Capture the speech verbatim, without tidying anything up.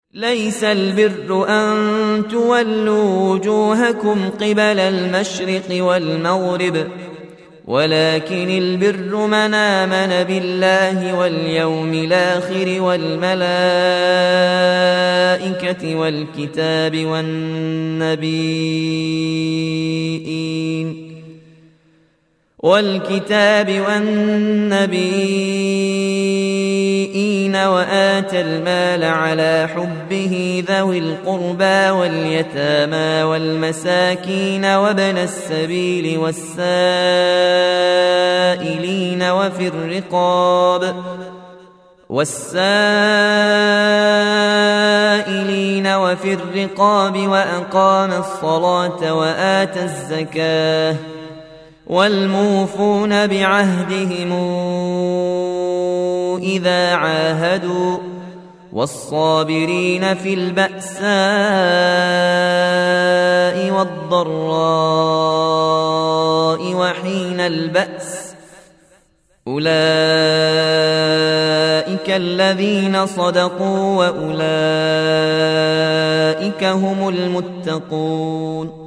ليس البر أن تولوا وجوهكم قبل المشرق والمغرب ولكن البر من آمن بالله واليوم الآخر والملائكة والكتاب والنبيين والكتاب والنبيين وآتى المال على حبه ذوي القربى واليتامى والمساكين وابن السبيل والسائلين وفي الرقاب والسائلين وفي الرقاب وأقام الصلاة وآتى الزكاة والموفون بعهدهم إذا عاهدوا والصابرين في البأساء والضراء وحين البأس أولئك الذين صدقوا وأولئك هم المتقون